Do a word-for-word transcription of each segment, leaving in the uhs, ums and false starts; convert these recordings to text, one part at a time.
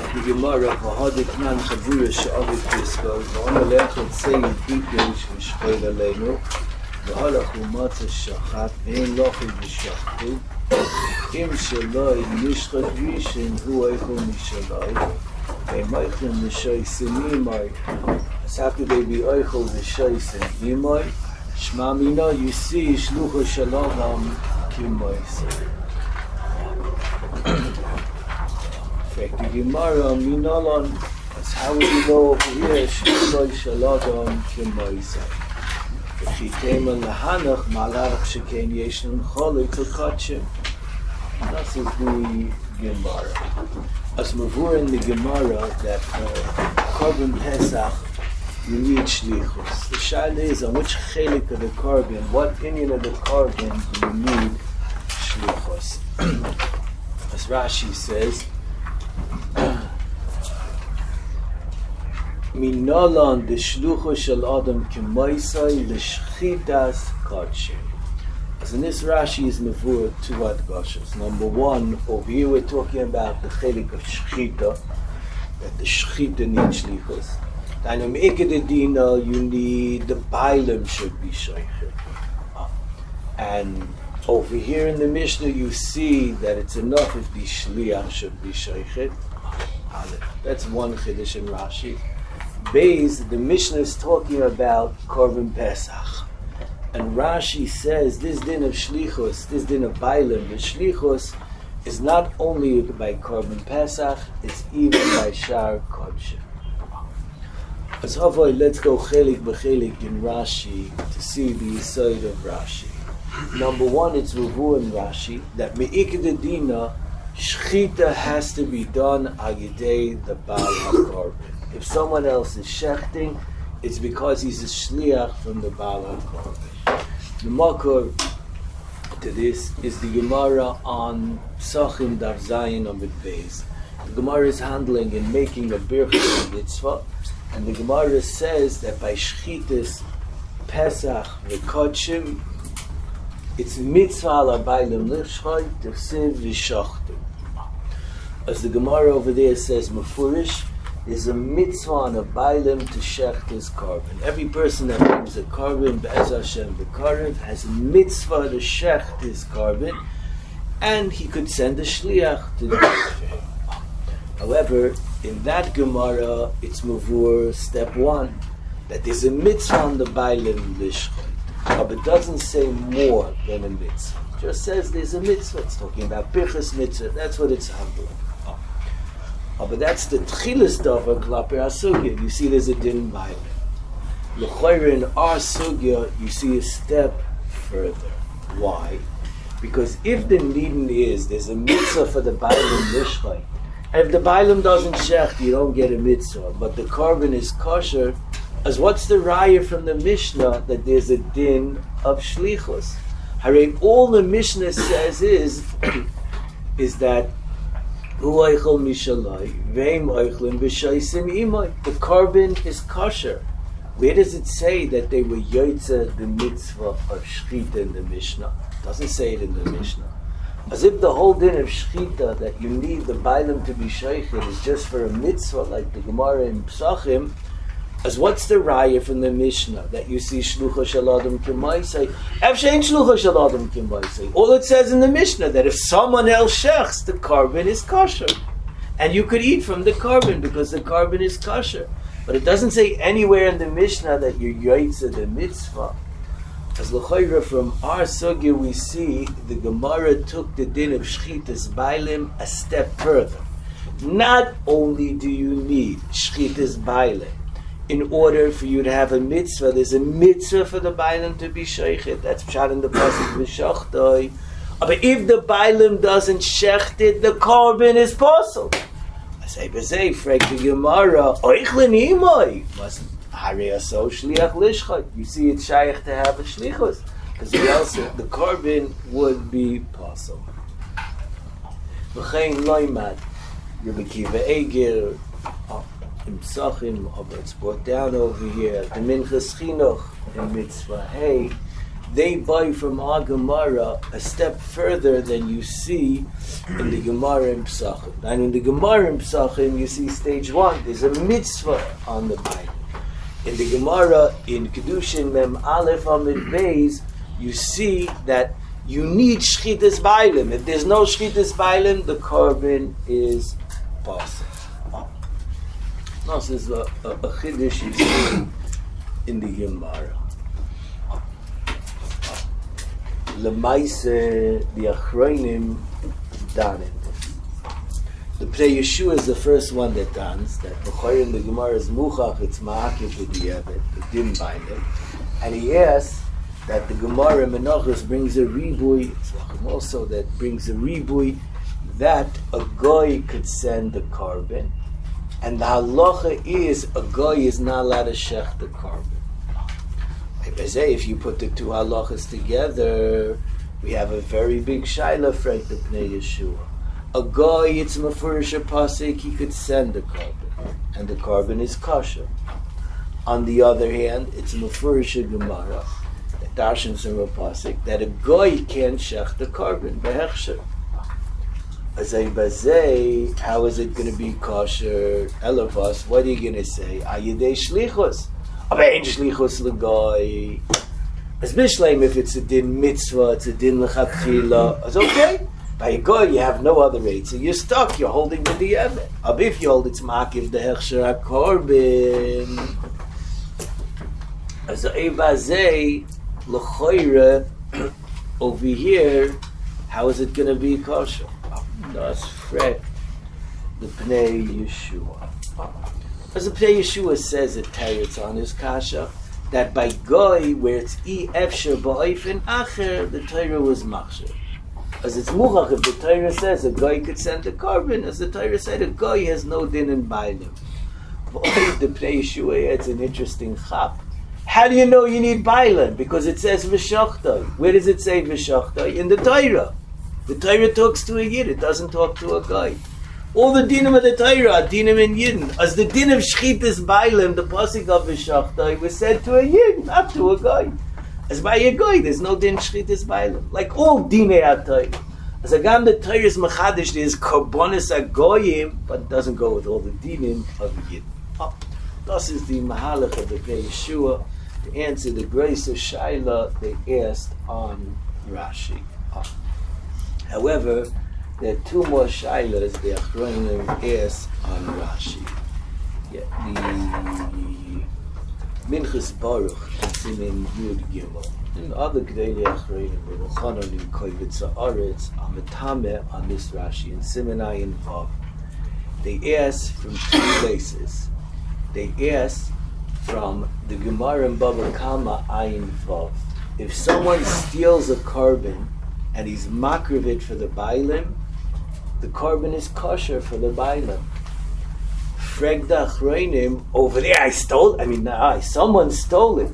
the Gemara, Vahadik Nan Chavura Sha'avik Pisko, V'amalechot Seyyid Bikyosh V'shchoil Aleinu, V'halachu Matzah Shachat, V'en Lochi V'shachtu, Im Shaloi Nishchat Vishin, Hu Eichel Mishaloi, V'em Eichel Nishoysim Imai, as how could they be Eichel Nishoysim Imai? Shma Mina, you see, Shlucha Shalom Kimoisei. The Gemara, Minalan, that's how we know over here, Shloy Shaladon Kimoisei. If he came on the Hanach, Malarach Shekain Yeshnun Cholik to Kachim. That's the Gemara. As Mavur in the Gemara, that for Korban Pesach, you need Shlichus. The Shaila is on which chelik of the Korban, what opinion of the Korban do you need Shlichus? As Rashi says, Minalan de shlucha shel adam k'moisai l'shchitas kodshim. As in this Rashi is mevur two adgashas. Number one, over here we're talking about the chelik of shchita, that the shchita needs shlichus. And in Iked Dina, you need the bailim should be sheichet. And over here in the Mishnah, you see that it's enough if the shliach should be sheichet. That's one chiddush in Rashi. Beis, the Mishnah is talking about Korban Pesach, and Rashi says this din of shlichus, this din of bailim, the shlichus is not only by Korban Pesach, it's even by Shar Kodshim. As Havoy, let's go chelik b'chelik in Rashi to see the yesod of Rashi. Number one, it's Ruvu in Rashi that me'iked dina shchita has to be done agidei the Baal HaKorban. If someone else is shechting, it's because he's a shliach from the Baal HaKorban. The makor to this is the Gemara on Psachim Daf Zayin Amid Beis. The Gemara is handling and making a birchah mitzvah, and the Gemara says that by shchitas Pesach v'kodshim, it's mitzvah ala bailim lichshchai tefsiv v'shachtu. As the Gemara over there says, mefurish, there's a mitzvah on a bailim to shecht his korban. Every person that brings a korban, be'ez Hashem b'karev, has a mitzvah to shecht his korban, and he could send a shliach to do it. However, in that Gemara, it's mavur step one, that there's a mitzvah on the bailim lishchai. But it doesn't say more than a mitzvah. It just says there's a mitzvah. It's talking about Birchas mitzvah. That's what it's handling. Oh. Oh, but that's the tchilas davar klaper asugya. You see there's a din bailim. L'chayr in our sugya, you see a step further. Why? Because if the nidin is, there's a mitzvah for the bailim lishchai. And if the bailim doesn't shecht, you don't get a mitzvah. But the korban is kosher. As what's the raya from the Mishnah that there's a din of shlichus? Hare, all the Mishnah says is is that hu eichel mishalai veim eichlin b'shaisim imai. The korban is kosher. Where does it say that they were yotze the mitzvah of shchita in the Mishnah? It doesn't say it in the Mishnah. As if the whole din of shchita that you need the bailim to be sheichet is just for a mitzvah like the Gemara in Psachim. As what's the raya from the Mishnah that you see shlucha shel adam k'maisei? Efshein shlucha shel adam k'maisei. All it says in the Mishnah that if someone else shechs, the korban is kosher, and you could eat from the korban because the korban is kosher. But it doesn't say anywhere in the Mishnah that you're yotzeh the mitzvah. As l'chayra from our sugya we see the Gemara took the din of shchitas bailim a step further. Not only do you need shchitas bailim in order for you to have a mitzvah, there's a mitzvah for the bailim to be sheichet. That's pshat in the pasuk v'shachtoi. But if the bailim doesn't shecht it, the korban is possible. I say, b'zei, frek the Gemara, oichlin imoi. Must harei aso shliach lishchot. You see it's shaykh to have a shlichus. Because else the korban would be possible. V'chein loimad, Rabbi Kiva Eger, in Psachim, but it's brought down over here. The Minchas Chinuch in Mitzvah Hey, they buy from our Gemara a step further than you see in the Gemara in Pesachim. And in the Gemara in Pesachim, you see stage one, there's a mitzvah on the Bible. In the Gemara in Kedushin Mem Aleph Amid Beis, you see that you need Shchitas Bailim. If there's no Shchitas Bailim, the korban is possible. No, this is a, a, a Chiddush you see in the Gemara. Lemaise, the Achronim done it. The Pnei Yeshua is the first one that dons that. B'choyer in the Gemara is Muchach, it's Ma'akiv with the Yevet, the Dim Binder. And he asks that the Gemara Menachos brings a ribui, it's also that brings a ribui, that a goy could send the korban. And the halacha is a goy is not allowed to shech the korban. If you put the two halachas together, we have a very big shaila for the Pnei Yeshua. A guy, it's mafurish a pasik, he could send the korban, and the korban is kosher. On the other hand, it's mafurish a gemara, that darshans from a pasik, that a guy can't shech the korban, behechsher. Azay bazay, how is it going to be kosher? Elavas, what are you going to say? Ayidei shlichus. Aber ein Shlichus l'goy. As Bishleim, if it's a din mitzvah, it's a din l'chatchila, it's okay. By a goy, you have no other rate, so you're stuck, you're holding the di'evet. But if you hold it's makiv the hechsher ha-korbin, as a evazei, l'choyre, over here, how is it going to be kosher? Das fragt the Pnei Yeshua. As the Pnei Yeshua says at Teretz on his kasha, that by goy, where it's e efsher ba'ofen acher, the Torah was machsher. As it's muchach, if the Torah says a goy could send the korban, as the Torah said, a goy has no din in bailim. But the Pnei Yeshua, it's an interesting chap. How do you know you need bailim? Because it says v'shochtoi. Where does it say v'shochtoi? In the Torah. The Torah talks to a yid, it doesn't talk to a goy. All the dinim of the Torah are dinim in Yidden. As the din of Shchitas Bailim, the pasuk of V'shachtai, was said to a Yid, not to a guy. As by a guy, there's no din Shchitas Bailim. Like all dinei HaTorah. As agam the Torah is mechadish, there's korbanos agoyim, but it doesn't go with all the dinim of Yidden. Oh, this is the mahalach of the Pnei Yeshua to answer the grace of Shaila they asked on Rashi. Oh. However, there are two more shaylas the Achronim asked on Rashi. Yeah, the Minchas Baruch, it's in Yud Gimel. And other Gdei Achronim, the Chanon in Koivitz Haaretz, Ametame on this Rashi, in Simenai and Vav. They asked from two places. They asked from the Gemara in Baba Kama Ayin Vav. If someone steals a korban and he's makriv it for the bailim, the korban is kosher for the bailim. Freg the achronim, over there I stole, I mean, nah, someone stole it.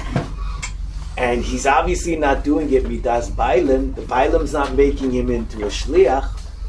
And he's obviously not doing it midas bailim. The bailim's not making him into a shliach.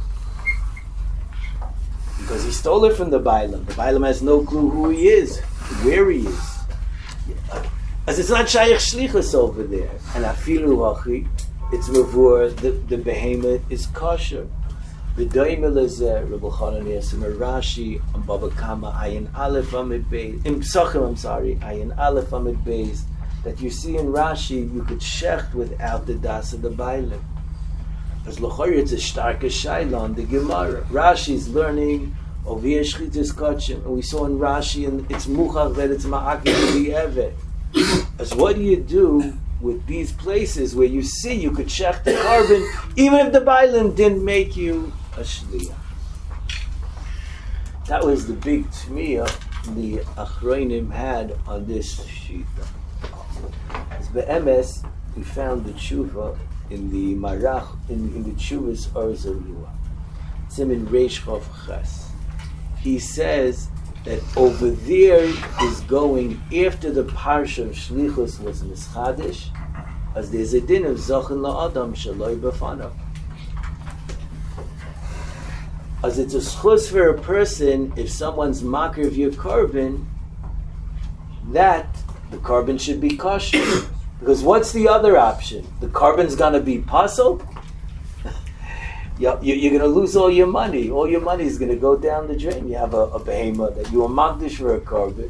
Because he stole it from the bailim. The bailim has no clue who he is, where he is. As it's not shayach shlichus over there. And afilu hachi, it's mavur, the, the behemoth is kosher. V'doim elazeh, Rabbi Chanan Yasim Rashi, on Baba Kama, Ayin Aleph Amid Beis, in Pesachim, I'm sorry, Ayin Aleph Amid Beis, that you see in Rashi, you could shecht without the das of the bailim. As l'chor, it's a starker shayla on the Gemara. Rashi's learning over here shchitas kachim, and we saw in Rashi, and it's muchach that it's ma'akiv v'yevet. As what do you do with these places where you see you could shecht the korban, even if the bailim didn't make you a shliach? That was the big tmiyah the Achronim had on this shita. As be'emes, we found the tshuva in the marach, in, in the tshuva's Orzalua. It's him in Reish Chav Ches. He says that over there is going after the parsha of Shlichus was mischadish, as there's a din of Zachin la'adam shaloi b'fanav. As it's a schus for a person, if someone's makir of your korban, that the korban should be kosher. Because what's the other option? The carbon's gonna be puzzled? You're going to lose all your money. All your money is going to go down the drain. You have a, a behemoth that you are magdish for a carbon.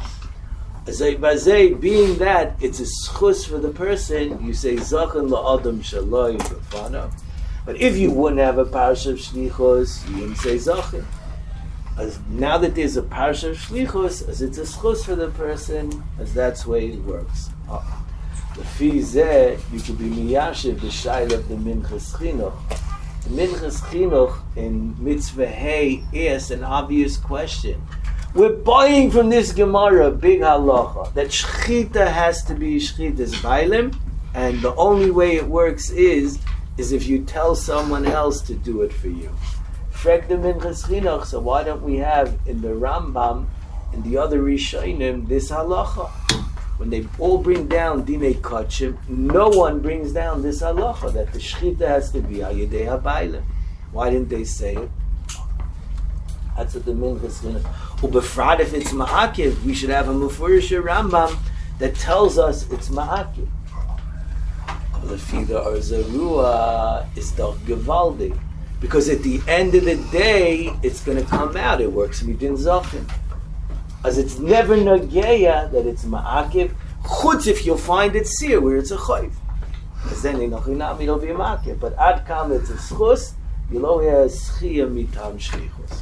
Being that it's a schus for the person, you say zachan la'adam shaloi b'fanav. But if you wouldn't have a parsha of shlichus, you wouldn't say zachan. As now that there's a parsha of shlichus, as it's a schus for the person, as that's the way it works. The fizeh, you could be miyashiv the shail of the minchas chinuch. The minchas chinuch in mitzvah hay asks an obvious question. We're buying from this Gemara big halacha that shchita has to be shchita's bailim, and the only way it works is is if you tell someone else to do it for you. Frek the minchas chinuch. So why don't we have in the Rambam and the other Rishonim this halacha? When they all bring down Dinei Kachim, no one brings down this halacha that the shchita has to be Ayidei HaBailim. Why didn't they say it? That's what the minchas chinuch. Ubefrad, if it's ma'akiv, we should have a mufurish Rambam that tells us it's ma'akiv. The Fida or Zarua is doch Gevaldi. Because at the end of the day, it's going to come out. It works midin zachin. As it's never nageya that it's ma'akiv, chutz if you'll find it seer where it's a chayv. Because then inochinam it'll be a ma'akiv. But ad kam it's a schus, you'll always have schiyah mitam shlichus.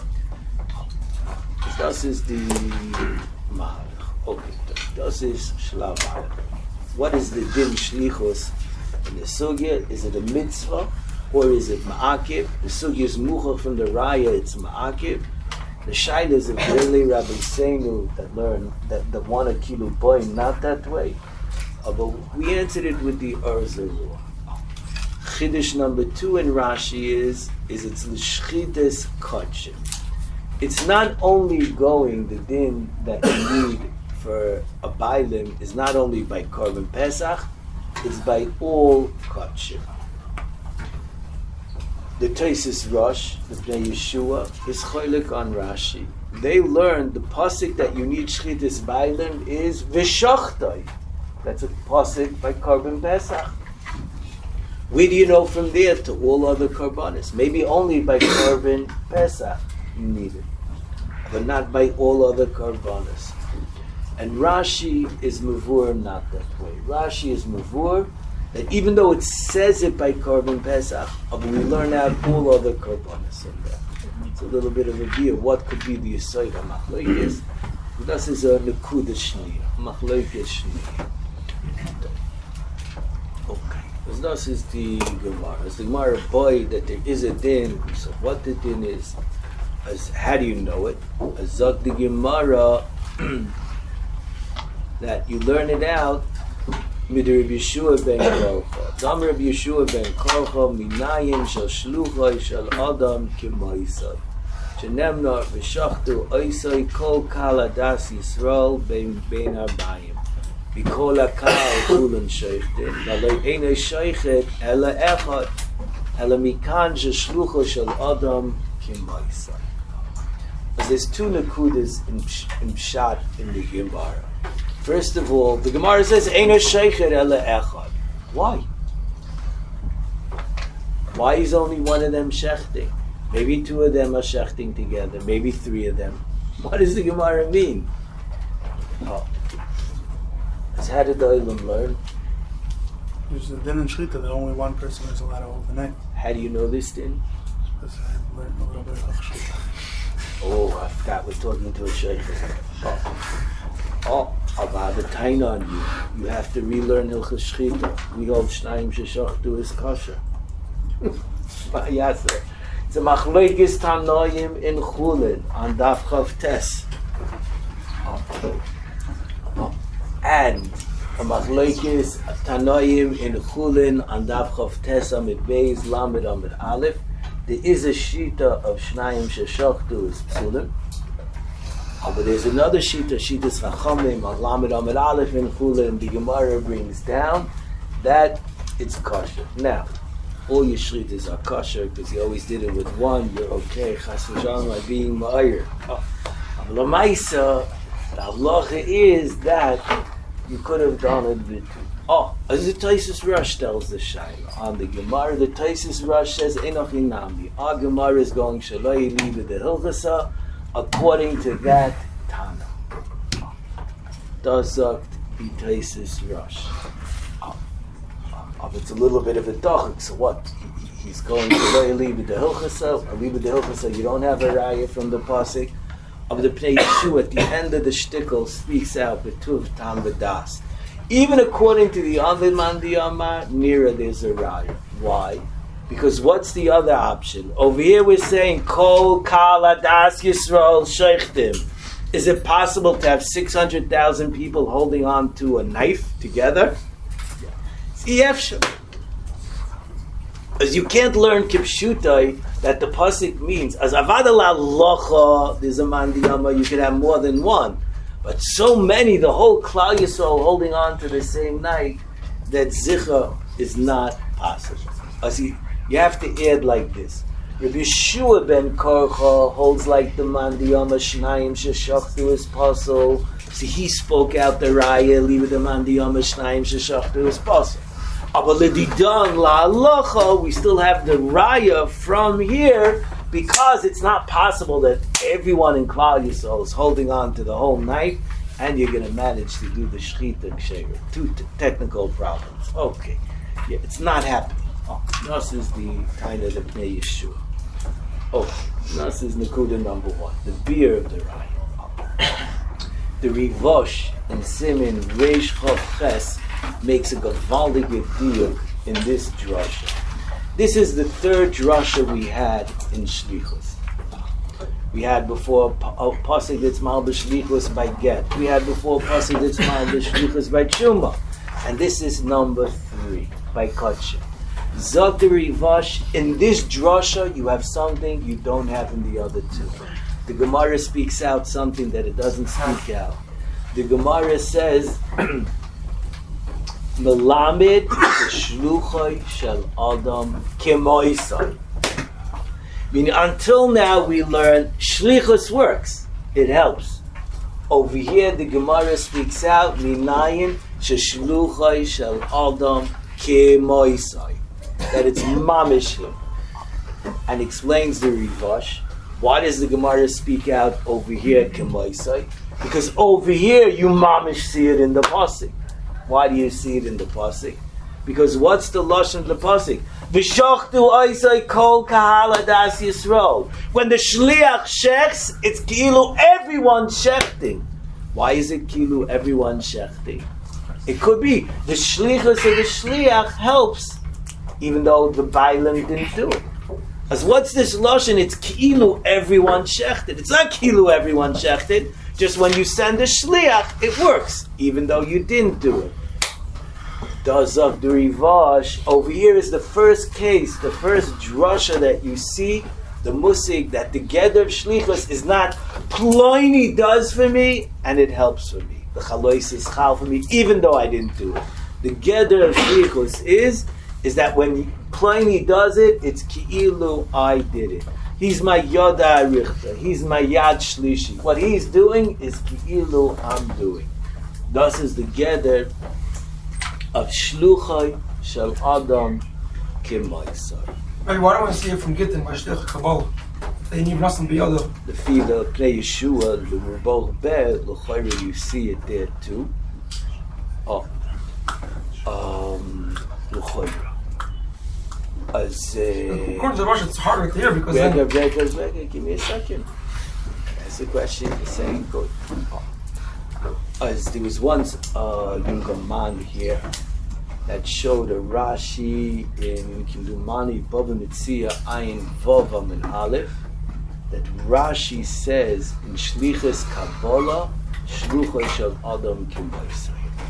Das is the mahalach. Okay, das is shlav aleph. What is the din shlichus in the sugya? Is it a mitzvah or is it ma'akiv? The sugya is muchach from the raya. It's ma'akiv. The shaila is of really Rabbi Seinu that learn that the one a kilo boy not that way. Uh, but we answered it with the Arzarua. Chiddush number two in Rashi is is it's l'shchitas kachim. It's not only going the din that you need for a bailim is not only by Korban Pesach, it's by all kachim. The Taisis Rosh, the Bnei Yeshua, is cholik on Rashi. They learned the pasuk that you need shchitas bailim is v'shochtoi. That's a pasuk by Korban Pesach. Where do you know from there to all other korbanos? Maybe only by Korban Pesach you need it, but not by all other korbanos. And Rashi is mavur not that way. Rashi is mavur that even though it says it by Korban Pesach, but we learn out all other korbanos in there. It's a little bit of a view of what could be the Yesod HaMachloikis. This is a Nekuda Shniya, Machloikis Shniya. Okay. This is the Gemara. As the Gemara boy that there is a din. So what the din is? As how do you know it? As Zok the Gemara that you learn it out. Mid Rabbi Yeshua ben Korcha. Dam Rabbi Yeshua ben Korcha minayim shel shluchai shel Adam k'moisai. Shenemna v'shachtu oisai kol kal adas Yisrael bein bein arbayim. B'kol hakal kulan sheichtin. V'alei einay sheichet ela echad. Ela mikan sheshlucha shel Adam k'moisai. There's two nekudas in, in Pshat in the Gemara. First of all, the Gemara says, Eino sheichet ela echad. Why? Why is only one of them shechting? Maybe two of them are shechting together. Maybe three of them. What does the Gemara mean? Oh. So how did the Olam learn? There's a din in Shechita that only one person is allowed to hold the neck. How do you know this din? Because I learned a little bit of Shechita. Oh, I forgot we're talking to a sheikh. Oh. Oh, about the taina on you. You have to relearn Hilchos Shechita. We hold Shnayim Sheshachtu is kosher. Yes, sir. It's a Machloikis Tanoim in Chulin on Daf Chav Tes. Oh. Oh. And a Machloikis Tanoim in Chulin on Daf Chav Tes Amid Beis Lamed Amid Aleph. There is a shita of Shnayim Sheshachtu is Psulim. Oh, but there's another shita, Shitas Chachamim, Lamed Amid Aleph in Chulin, the Gemara brings down that it's kosher. Now, all your shritas are kosher because you always did it with one, you're okay, Chas v'shalom by being ma'ayir. Oh. But Lamaisa, the halacha is that you could have done it with two. Oh, as the Taisus Rush tells the Shaila. On the Gemara, the Taisus Rush says, Enoch Inami. Our Gemara is going Shalai Liba the Hilchasa according to that Tana. Does uh, be Taisus Rush. Oh, oh, it's a little bit of a dachik, so what? He, he's going Shalai Liba the Hilchasa. Liba the Hilchasa, you don't have a raya from the Pasik. Of the Pnei Yeshua, at the end of the shtickle, speaks out with Tuv Tam V'das. Even according to the other Mandiyama, Nira, there's a raya. Why? Because what's the other option? Over here we're saying, Kol Kal Adas Yisrael Sheichtim. Is it possible to have six hundred thousand people holding on to a knife together? It's Yefshim. As you can't learn Kipshutai that the pasuk means, as Avadala Locha, there's a Mandiyama, you can have more than one. But so many, the whole Klal Yisrael holding on to the same night, that Zicha is not possible. As you, you have to add like this. Rabbi Yeshua ben Korcha holds like the Mandiyama Shnayim Sheshachtu his puzzle. See, he spoke out the Raya, leave it the Mandiyama Shnayim Sheshachtu his puzzle. But L'didan la'alacha, we still have the Raya from here, because it's not possible that everyone in Klal Yisrael is holding on to the whole night, and you're going to manage to do the Shechita Ksheira. Two t- technical problems. Okay. Yeah, it's not happening. Oh, this is the kind of the Pnei Yeshua. Oh, this is Nakuda number one. The beer of the Raya. Oh. The Rivosh in Simin Reish Chav Ches makes a gavaldige diuk in this drasha. This is the third drasha we had in Shlichus. We had before a pasuk that's mal b'shlichus by get. We had before a pasuk that's mal b'shlichus by Truma. And this is number three by Kotche. Zoteri Vash, in this drasha you have something you don't have in the other two. The Gemara speaks out something that it doesn't speak out. The Gemara says Melamed shluchai shel Adam kemoisai. Meaning, until now we learn shlichus works. It helps. Over here, the Gemara speaks out minayin sheshluchai shel Adam kemoisai. That it's mamish him, and explains the Rivash. Why does the Gemara speak out over here kemoisai? Because over here you mamish see it in the pasuk. Why do you see it in the pasuk? Because what's the lashon of the pasuk? V'shachtu oisai kol kahal adas Yisrael. When the shliach shechs, it's kilu everyone shechting. Why is it kilu everyone shechting? It could be the shlichus of the shliach helps, even though the bailim didn't do it. As what's this lashon? It's kilu everyone shechted. It's not kilu everyone shechted. Just when you send a shliach, it works, even though you didn't do it. Does of the Rivash, over here is the first case, the first drasha that you see, the musig, that the gather of shlichus is not Ploini does for me, and it helps for me. The chalois is chal for me, even though I didn't do it. The gather of shlichus is, is that when Ploini does it, it's ki'ilu I did it. He's my Yoda Arichta. He's my Yad Shlishi. What he's doing is Ki'ilu I'm doing. Thus is the gather of Shluchai Shel Adam Kimaisar. Why don't we see it from Gittin by Shluchai Kabbalah? They need nothing beyond the field of Pnei Yeshua, the Rubol Be, L'chayre, you see it there too. Oh. Um, L'chayre. As, uh, according to the Rush, it's harder to hear because Vega, then... Vega, Vega, give me a second. That's the question. The saying good. As there was once a younger man here that showed a Rashi in Kindumani Bava Mitzia Ayin Vova Min Aleph that Rashi says in Shlichus Kabbalah Shlucha Shel Adam Kimbaisai.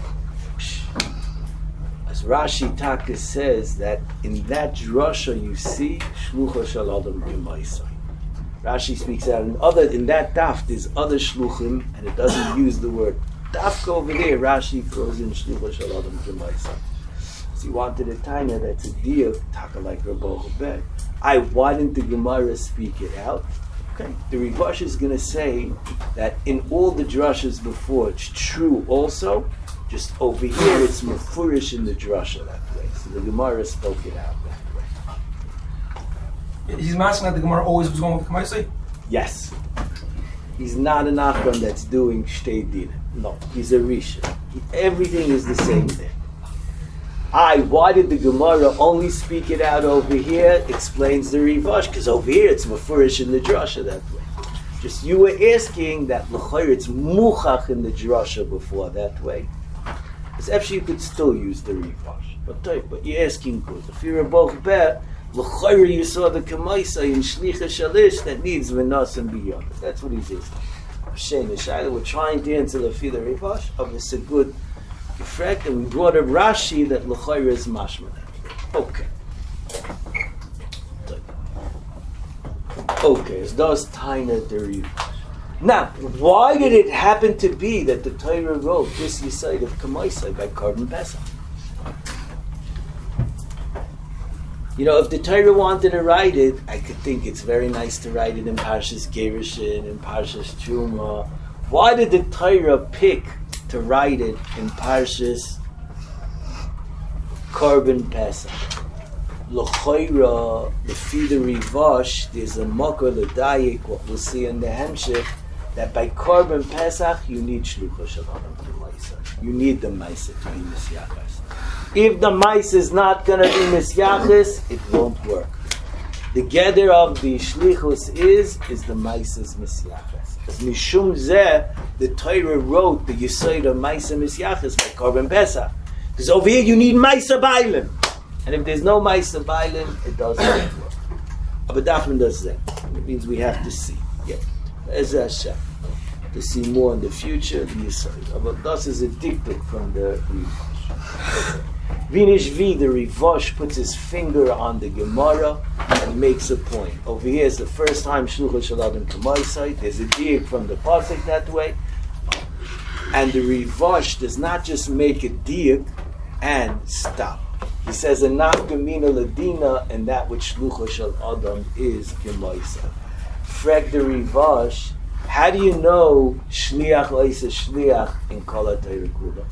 As Rashi Taka says that in that drasha you see Shlucha Shel Adam Kimbaisai. Rashi speaks out in other in that daf there's other shluchim and it doesn't use the word dafka over there. Rashi throws in Shlucha Shel Adam Kimbaisai. So he wanted a tanya that's a deal taka like Rabbi Beg. I why didn't the Gemara speak it out? Okay, the Rivash is going to say that in all the drashas before, it's true also, Just over here, it's mefurish in the drasha that way. So the Gemara spoke it out that way. He's asking that the Gemara always was going with Kamaisai? Yes. He's not an Achron that's doing Shtei Din. No, he's a Rishon. He, everything is the same thing. I, why did the Gemara only speak it out over here? Explains the Rivash, because over here it's mefurish in the drasha that way. Just you were asking that l'chayr it's muchach in the drasha before that way. Because actually you could still use the Rivash. But but you're asking good. If you're both bet, l'chayr you saw the Kamaisa in Shlicha Shalish that needs Venas and beyond. That's what he's asking. Shane and Shaila, we're trying to answer the Fila Rivash of it's a good effect, and we brought a Rashi that l'chayr is mashma. Okay. Okay, as does Taina the Rivash. Now, why did it happen to be that the Torah wrote this Yisayid of Kamaisai by Korban Pesach? You know, if the Torah wanted to write it, I could think it's very nice to write it in Parshas Gerushin, in Parshas Truma. Why did the Torah pick to write it in Parshas Korban Pesach? L'choira, lefi the Rivash, there's a makor l'dayik, what we'll see in the Hemshech, that by Korban Pesach you need Shlucha Shel Adam K'maisa. You need the Maisa to be Misyachas. If the Maisa is not going to be Misyachas, it won't work. The gather of the Shlichus is, is the Maisa's Misyachas. As Mishum Zeh, the Torah wrote the Yesod of Maisa Misyachas by Korban Pesach. Because over here you need Maisa Bailim. And if there's no Maisa Bailim, it doesn't work. But Dafman does that. It means we have to see. Yeah. As Hashem. To see more in the future, the Yisrael. But this is a diktuk from the Rivash. Okay. Vinish V, the Rivash, puts his finger on the Gemara and makes a point. Over here is the first time Shlucha Shel Adam K'maisai. There's a diak from the pasuk that way. And the Rivash does not just make a diak and stop. He says a nafkamina ladina, and that which Shlucha Shel Adam is K'maisai. Frek the Rivash, how do you know Shliach Oisa Shliach in Kol HaTorah Kula?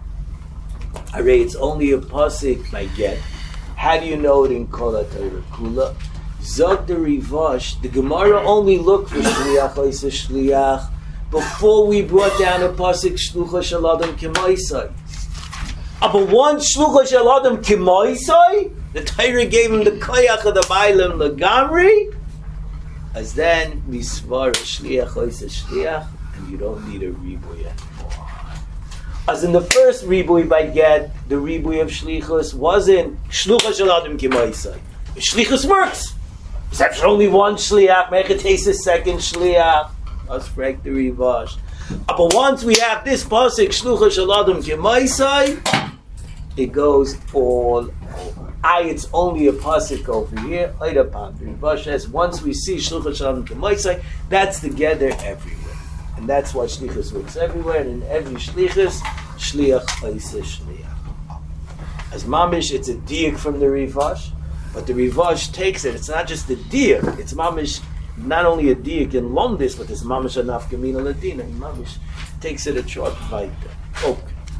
Array, it's only a pasuk by get. How do you know it in Kol HaTorah Kula? Zog the Rivash, the Gemara only looked for Shliach Oisa Shliach before we brought down a pasuk Shlucha Shel Adam K'maisai. But once Shlucha Shel Adam K'maisai, the Torah gave him the koyach of the Bailam Lagamri. As then misvar shliach oisa shliach, and you don't need a ribui anymore. As in the first ribui by get, the ribui of shlichus wasn't shlucha shel adam k'maisai. Shlichus works. Except for only one shliach. Make it taste a second shliach. Let's break the Rivash. But once we have this pasuk shlucha shel adam k'maisai, it goes all over. I, it's only a pasuk over here. The Rivash says once we see Shlucha Shel Adam K'maisai, that's together everywhere, and that's why Shlichus works everywhere. And in every Shlichus, Shliach Oisa Shliach. As mamish, it's a diak from the Rivash, but the Rivash takes it. It's not just a diak. It's mamish, not only a diak in Londis, but it's mamish anaf kamina ladina. And mamish takes it a short weiter. Okay.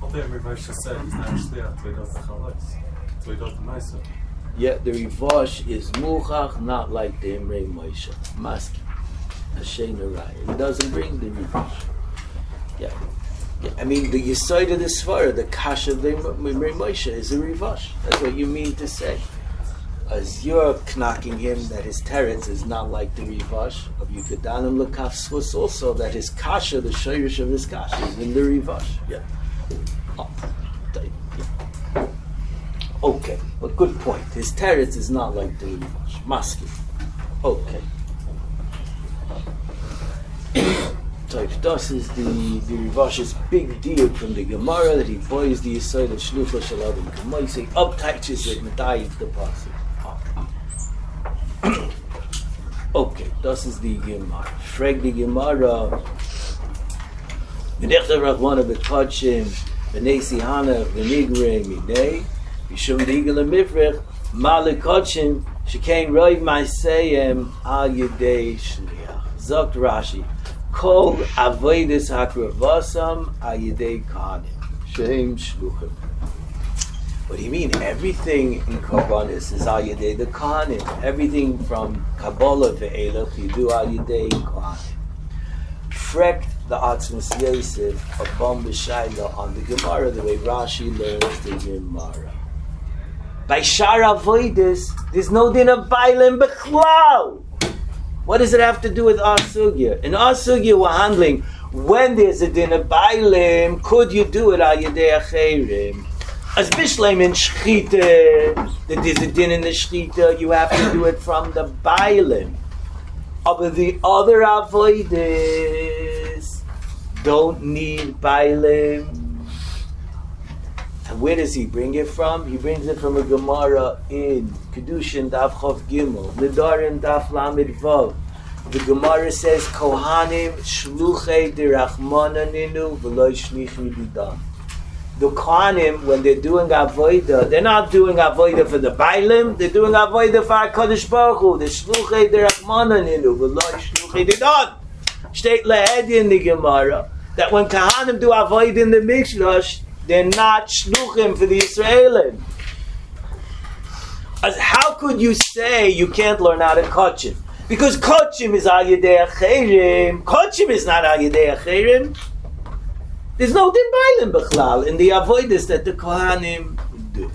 Yeah, the Rivash is muchach, not like the Imrei Moshe. Maski. Hashem Araya. He doesn't bring the Rivash. Yeah. yeah. I mean, the Yesod of the Svara, the Kasha of the Imrei Moshe is a Rivash. That's what you mean to say. As you're knocking him that his teretz is not like the Rivash of Yukadanim Lekaf Svus, also that his Kasha, the Shoyrish of his Kasha, is in the Rivash. Yeah. Oh. Okay, but good point. His teretz is not like the Rivash. Maski. Okay. So this is the, the Rivash's big deal from the Gemara that he buys the Yisrael of Shlucha Shel Adam K'maisai, uptaches it, medayit the pasuk. Okay, this is the Gemara. Frag the Gemara. V'nechtav Rachmana b'tachim v'nei Hana v'nigre midei Bishum Digel Mifrech Malikotchim Shekain Roiv Maiseyem Al Yedei Shliach. Zokt Rashi Kol Avoidis Hakravasam Al Yedei Kahanim Shem Shluchim. What do you mean? Everything in Karbanis is Al Yedei the Kohanim. Everything from Kabbalah ve'elach you do Al Yedei Kohanim. Frekt the Atzmus Yosef Abam B'Shaila on the Gemara the way Rashi learns the Gemara. By Shar Avoidus, there's no din of Bailim B'Chlal. What does it have to do with our sugya? In our sugya we're handling when there's a din of Bailim, could you do it Al Yedei Acherim? As Bishleim in Shchita, that there's a din in the Shchita, you have to do it from the Bailim. But the other avoiders don't need Bailim. And where does he bring it from? He brings it from a Gemara in Kedushin Daf Chav Gimel, Nidarim Daf Lamed Vav. The Gemara says, Kohanim shluchei dirachmana ninu v'lo shlichi b'dam. The Kohanim, when they're doing avodah, they're not doing avodah for the Bailim, they're doing avodah for HaKadosh Baruch Hu. The shluchei dirachmana ninu v'lo shluchei b'dam. State lehedi in the Gemara that when Kohanim do avodah in the Mikdash, they're not shluchim for the Israelim. As how could you say you can't learn how to kochim? Because kochim is al yedei acherim. Kochim is not al yedei acherim. There's no din bailim b'chlal in the avodas that the kohanim do.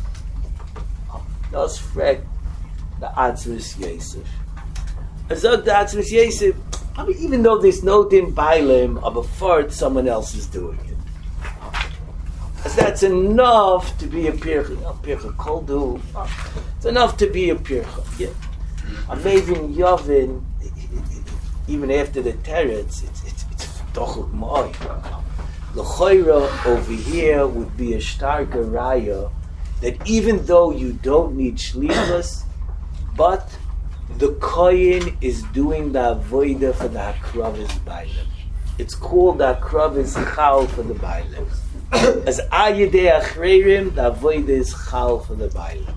That's frek the Atzmus Yosef. Azog the Atzmus Yosef. I mean, even though there's no din bailim, of a fart, someone else is doing it. As that's enough to be a pircha. A pircha koldu. It's enough to be a pircha. Yeah. Amazing Yavin, even after the teretz, it's it's it's dochuk ma'ay. The choira over here would be a starker raya that even though you don't need shlichus, but the kohen is doing the avodah for the hakravis bailim. It's called the hakravis chal for the bailim. As ayidei achreirim, the avodah is chal for the bailim.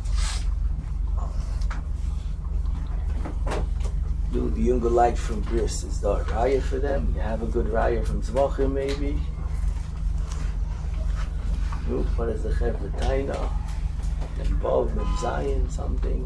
Do the younger light from Bris is the raya for them? You have a good raya from Zvachim maybe? Nope, what is the Chevra Taina? Involved in Zion, something?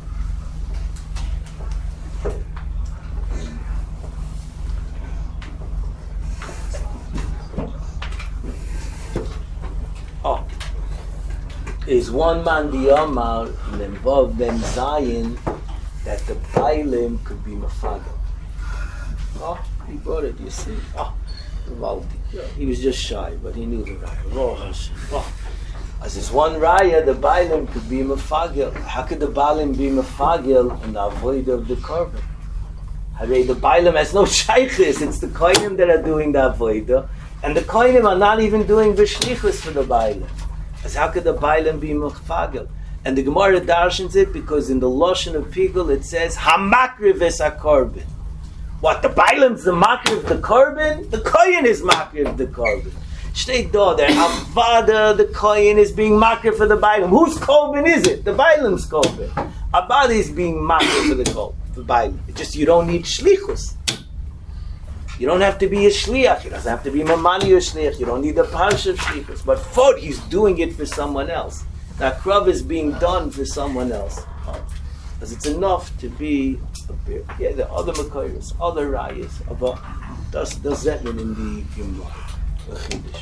Oh, is one man the Amar involved them Zion that the Bailim could be Mafagel. Oh, he brought it, you see. Oh, yeah, he was just shy, but he knew the Raya. Oh, oh. As this one Raya, the Bailim could be Mafagel. How could the Bailim be Mafagel in the avodah of the korban? The Bailim has no shaykhis, it's the Kohanim that are doing the avodah, and the Kohanim are not even doing the shlichus for the Bailim. As how could the Bailim be Mafagel? And the Gemara darshans it because in the Lashon of Pigul it says Hamakriv es hakorban. What, the Bailim's the makriv the korban? The kohen is makriv the korban. Shtei do there Avada the kohen is being makriv for the Bailim. Whose korban is it? The Bailim's korban. Avada is being makriv for the korban, the Bailim. It's just you don't need shlichus. You don't have to be a shliach. It doesn't have to be mamani or shliach. You don't need the parsha of shlichus. But for he's doing it for someone else. That krav is being done for someone else. Because it's enough to be a beer. Yeah, the other makayos, other rayas, but does does that mean in the Gemara? The Chiddush.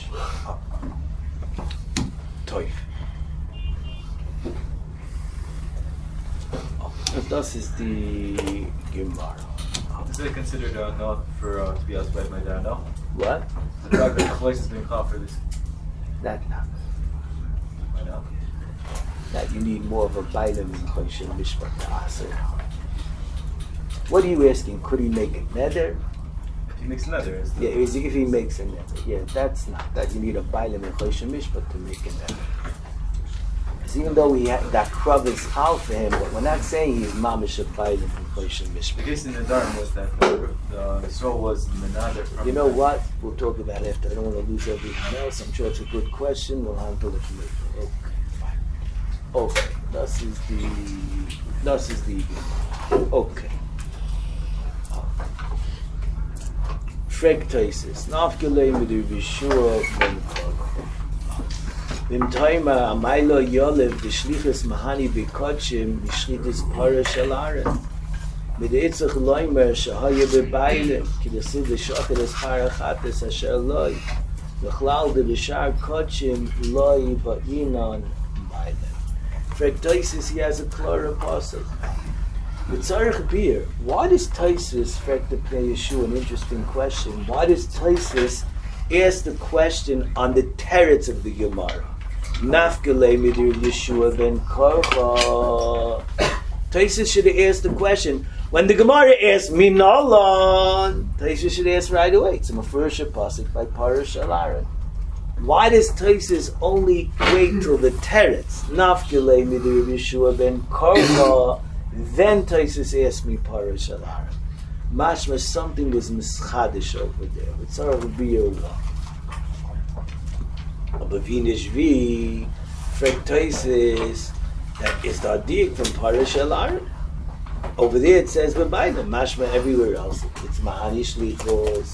Toif. This is the Gemara. Is it considered uh, not for uh, to be asked by my dad now? What? The fact that the place is being called for this. That not. Why not? That you need more of a bailim in Choshen Mishpat to answer. What are you asking? Could he make a neder? If he makes leather, is the Yeah, if if he makes a neder. Yeah, that's not. That you need a bailim in Choshen Mishpat to make a neder. Because even though we have, that krav is hal for him, but we're not saying he's mamish a bailim in Choshen the Mishpat. case in the Dharm was that the, the, the soul was menader from You know what? We'll talk about it after. I don't want to lose everything else. I'm sure it's a good question. We'll handle it later. Okay. Okay, this is the, this is the, okay. Frag Taisis. Nafgelei midu Yeshua ben Korach. Vim Taima Amaylo Yolev the Shlichus Mahani B'Kodshim B'Shlichus Parash Alaret. Mit Eitzach Loimer Shahaya B'Bailem Ki Desid L'Shocheres Parachates Asher Loi L'Chlal De B'Shar Kodshim Loi Ba'inon Bailem. Frag Taisis, he has a clear apostle. With Tzarech Bir, why does Taisis frag the Pnei Yeshua? An interesting question. Why does Taisis ask the question on the teretz of the Gemara? Nafgelei midir Yeshua ben Korcha. Taisis should have asked the question when the Gemara asks Minalon. Taisis should ask right away. It's a Mefurish pasuk by Parash Alaret. Why does Taisis only wait till the teretz? Nafgelei midir Yeshua ben Korcha. Then Taisus asked me Parash Alaret. Mashma, something was mischadish over there. It's all over beer one. Aber Vinish V, Frag Taisus, that is the adik from Parash Alaret. Over there it says B'Bailim. Mashma everywhere else. It's Mahani Shlichos.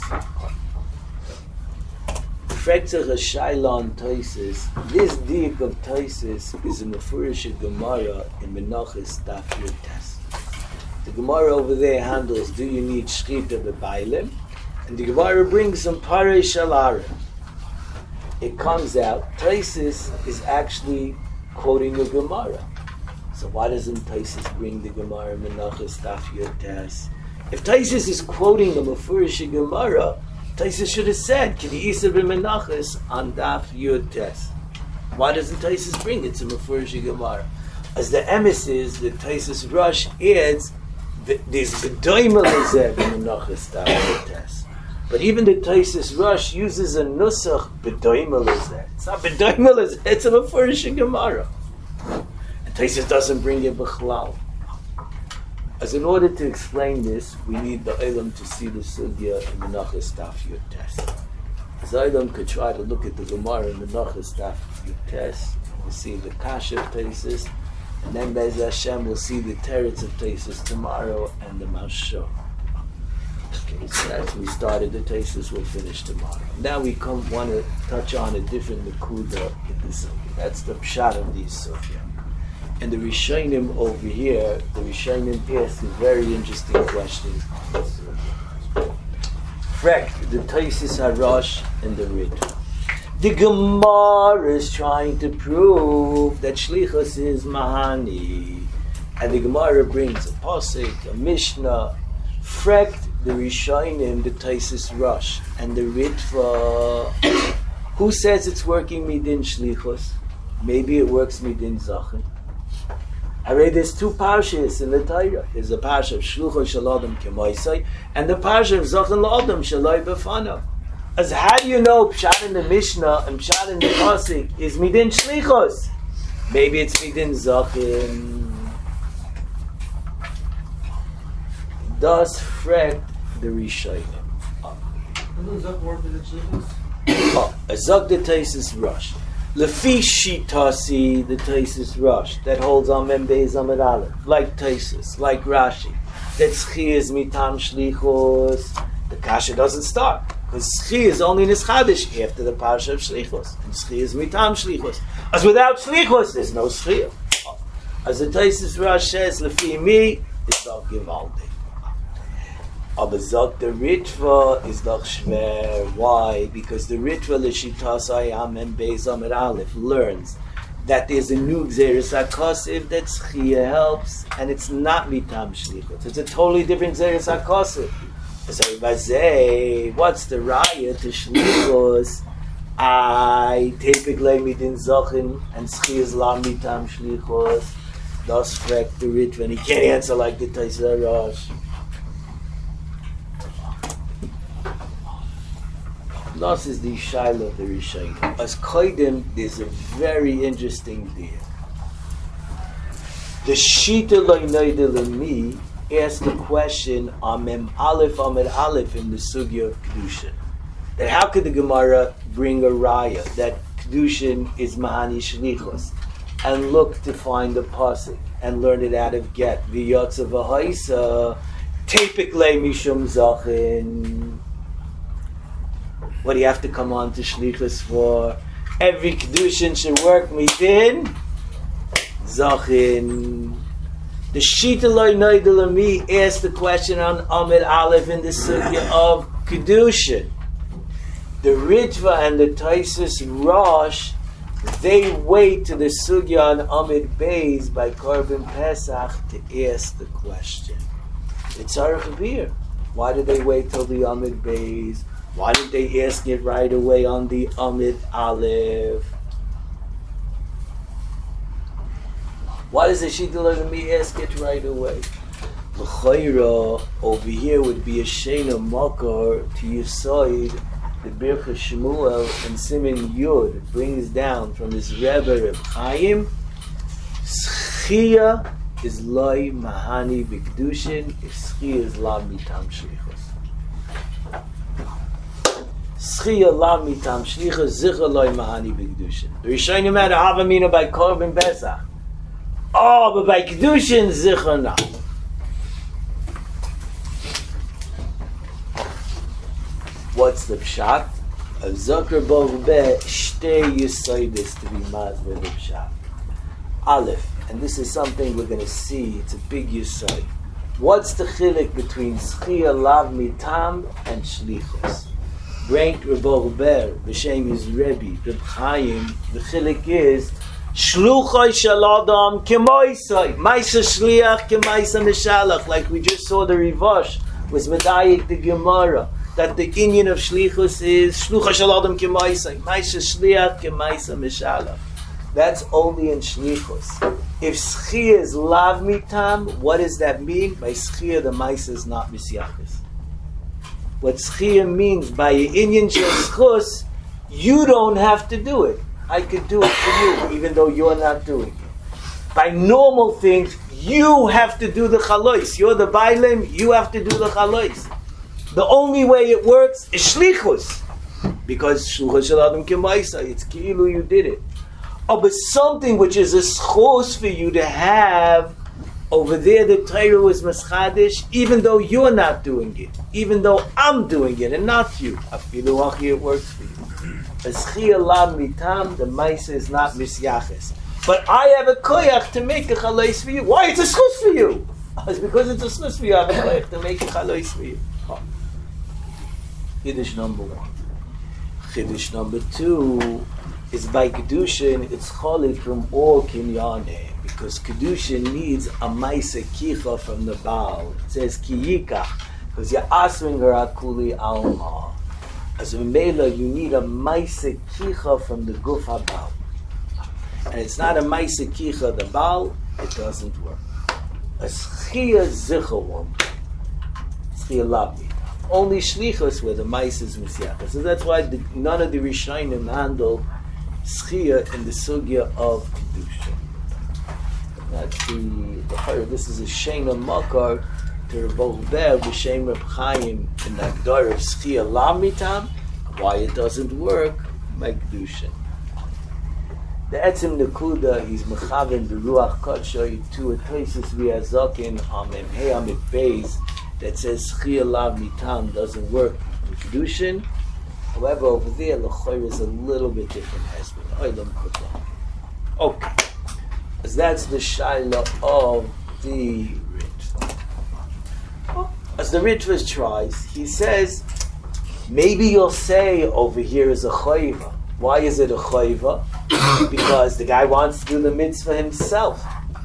Frag Tzach Shaila Taisus. This dik of Taisus is in the Mefurish Gemara in Menachos Daf Yud Tes. The Gemara over there handles, do you need Shchita B'Bailim? And the Gemara brings some Parash Alaret. It comes out, Taisus is actually quoting a Gemara. So why doesn't Taisus bring the Gemara in Menachos Daf Yud Tes? If Taisus is quoting a Mefurish Gemara, Taisus should have said, K'di Isa b'Menachos on Daf Yud Tes. Why doesn't Taisus bring it to Mefurish Gemara? As the emes is, the Taisus Rush adds, there's B'Doima Lezeh b'Menachos Daf Yud Tes. But even the Taisus Rush uses a Nusach B'Doima Lezeh. It's not B'Doima Lezeh, it's a Mefurish Gemara. And Taisus doesn't bring it B'chlal. As in order to explain this, we need the Eilam to see the Sugya in Menachos Daf Yud Tes. As Eilam could try to look at the Gemara in Menachos Daf Yud Tes, we'll see the Kasha of Taisus, and then Bez Hashem we'll see the Teretz of Taisus tomorrow and the Mashah. Okay, so that's we started the Taisus, we'll finish tomorrow. Now we come want to touch on a different Nakuda in the Sugya. That's the Pshat of these Sugya. And the Rishonim over here, the Rishonim ask a very interesting question. Frek, the Taisus Harash and the Rit. The Gemara is trying to prove that Shlichus is Mahani. And the Gemara brings a Pasuk, a Mishnah. Frek, the Rishonim, the Taisus Rush, and the Ritva. Who says it's working Midin Shlichus? Maybe it works Midin Zachin. I read there's two parshas in the Torah. There's a parsha of Shluchos Shel Adam Kemoisai and the parsha of Zachin L'Adam Shaloi B'Fanav. As how do you know Pshat in the Mishnah and Pshat in the Pasuk is Midin Shlichos? Maybe it's Midin Zachin. Thus Frek the Rishonim. Doesn't Zach work with the Shlichos? Oh, a Zak the Taisus Rush. Lefi Shitasi, the Taisus Rush, that holds on Mem Beis Amud Aleph, like Taisus, like Rashi, that Tzchi is mitam Shlichos. The Kasha doesn't start, because Tzchi is only Nischadish after the Parsha of Shlichos, and Tzchi is mitam Shlichos. As without Shlichos, there's no Tzchi. As the Taisus Rush says, Lefi mi, it's not Givaldi. Aber sagt the Ritva is doch schwer. Why? Because the Ritva l'shitas ayam and Beis Amud Aleph learns that there's a new Gzeres HaKosiv that Tzchiyah helps, and it's not mitam shlichus. It's a totally different Gzeres HaKosiv. So say, what's the raya to shlichus? I typically midin zachin and Tzchiyah's la mitam shlichus. Das fragt the Ritva, and he can't answer like the Taisus Rosh. Das is the Shaila of the Rishonim. As Kodim, there's a very interesting deal. The Shita Lo Noida L'mi asked the question on Mem Aleph Amud Aleph in the Sugya of Kedushin. That how could the Gemara bring a raya that Kedushin is Mahani Shlichus and look to find the pasuk and learn it out of Get V'yotza v'haisa Tepik Le Mishum Zachin. What do you have to come on to Shlichus for? Every Kedushin should work within Zachin. The Shitaloi Noidalami asked the question on Amid Aleph in the Sugya of Kedushin. The Ritva and the Taisus Rosh, they wait to the Sugya on Amid Beis by Korban Pesach to ask the question. It's Arachavir. Why did they wait till the Amid Beis? Why did they ask it right away on the Amid Aleph? Why does the Shidduch of me ask it right away? L'chayra over here would be a Shena Makar to Yisoid. The Bircha Shmuel and Siman Yud brings down from his Rebbe Reb Chaim. Schia is loy mahani b'kedushin. If schia is lav mitam shlichus. Schia lav mitam shlichus. Zicha loy mahani b'kedushin. The Rishonim had a havamina by Korban Pesach. Oh, but by kedushin zicha not. What's the pshat? A Zokar Bovbe Shtei Yisoidis to be mazveh the pshat. Aleph, and this is something we're going to see. It's a big yisoid. What's the chilik between Schia Lav Mitam and Shlichus? Brenk Rebbe Ber b'shem his Rebbe Reb Chaim. The chilik is Shluchai Shel Adam Kemoisai Maisa Shliach Kemaisa Mishalach. Like we just saw the Rivosh was Medayik the Gemara. That the Inyan of Shlichus is Shlucha Shel Adam Kemaisa, Maisa Shliach Kemaisa Mishalach. That's only in Shlichus. If Schia is Lav Mitam, what does that mean? By Schia, the Maisa is not Misyachis. What Schia means by Inyan Shel Schus, you don't have to do it. I could do it for you, even though you're not doing it. By normal things, you have to do the Chalois. You're the Bailim, you have to do the Chalois. The only way it works is shlichus, because shluchus shel adam kemaisa. It's ki'ilu you did it. Oh, but something which is a schos for you to have over there, the Torah was maschadish, even though you're not doing it, even though I'm doing it and not you. Afilu achi, it works for you. Eschia lam mitam, the maisa is not misyaches. But I have a koyach to make a chalais for you. Why? It's a schos for you. It's because it's a schos for you. I have a koyach to make a chalais for you. Oh. Chiddush number one. Chiddush number two is by Kedushin, it's cholik from all kinyane, because Kedushin needs a maisa kicha from the Baal. It says kiyika, because you're asking her akuli alma. As a mela, you need a maisa kicha from the guf habal. And it's not a maisa kicha the Baal, it doesn't work. A schia zicha one, schia labi. Only shlichus where the mice is misyachas. So that's why the, none of the Rishonim handle schia in the sugya of kedusha. That's the, the this is a shena makar to Rebbe Ber b'shem Reb Chaim in the Agdar of schia lam mitam. Why it doesn't work by kedusha. The etzim nekuda he's mechaven the ruach kodshay to a toisus v'azakin amem hey amit beis. That says Schia Lav Mitam doesn't work in Kedushin. However, over there, L'choyer is a little bit different. Okay. As that's the Shaila of the Ritva. As the Ritva tries, he says, maybe you'll say over here is a Choyva. Why is it a Choyva? Because the guy wants to do the mitzvah himself.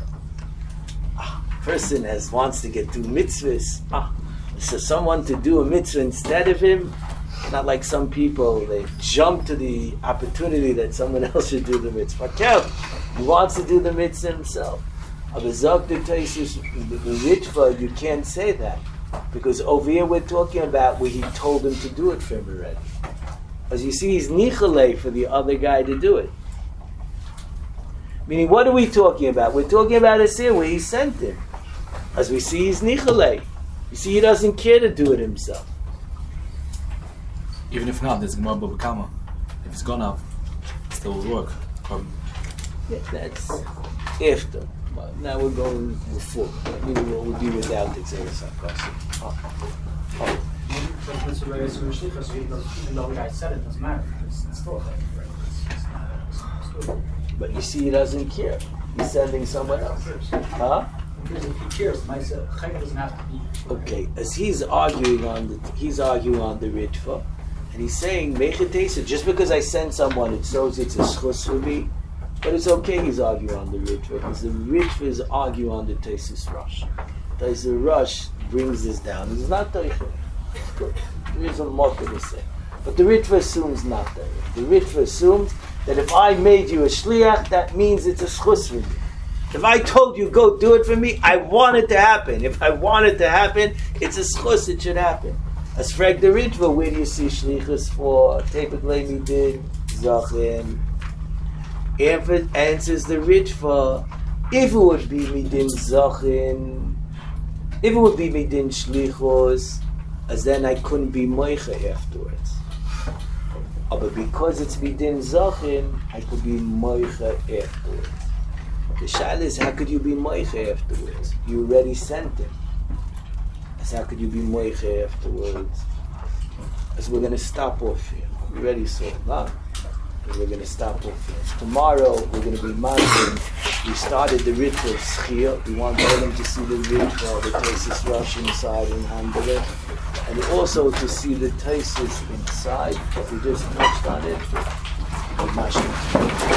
Person has wants to get two mitzvahs. Ah, so someone to do a mitzvah instead of him, not like some people, they jump to the opportunity that someone else should do the mitzvah. He wants to do the mitzvah himself. The, the Ritva, you can't say that, because over here we're talking about where he told him to do it for him already. As you see, he's nichale for the other guy to do it. Meaning, what are we talking about? We're talking about a here where he sent him. As we see, he's nichale. You see, he doesn't care to do it himself. Even if not, there's Gemara Bava Kama. If it's gone up, it still will work. Or Yeah, that's after. But now we're going before. Maybe we'll, we'll be without the Xeris HaKasim. Oh. Oh. Because Mitzvah Reyes or Shlichus, so even though, even though the guy said it, doesn't matter. It's, it's still a thing, right? It's, it's not, it's still, But you see, he doesn't care. He's sending someone else. Huh? because if he cares, my Chayka doesn't have to be. Okay, as he's arguing on the he's arguing on the ritva, and he's saying mechetesa. Just because I send someone, it shows it's a schus for me, but it's okay. He's arguing on the ritva because the ritva is arguing on the tesis rush. Tesis rush brings this down. It's not teichel. There is a mocker to say, but the ritva assumes not that. The ritva assumes that if I made you a shliach, that means it's a schus for me. If I told you, go do it for me, I want it to happen. If I want it to happen, it's a schus, it should happen. As frag the ritva, where do you see shlichus for? Tepet lemi did, zachin. If it answers the ritva, if it would be midin zachin, if it would be midin shlichus, as then I couldn't be moicha afterwards. But because it's midin zachin, I could be moicha afterwards. The shayla is, how could you be moiche afterwards? You already sent him. So how could you be moiche afterwards? As we're going to stop off here. We already saw it, huh? We're going to stop off here. Tomorrow we're going to be mounting. We started the ritual of Schia. We want them to see the ritual, the Tesis Rush inside and handle it. And also to see the Tesis inside. We just touched on it.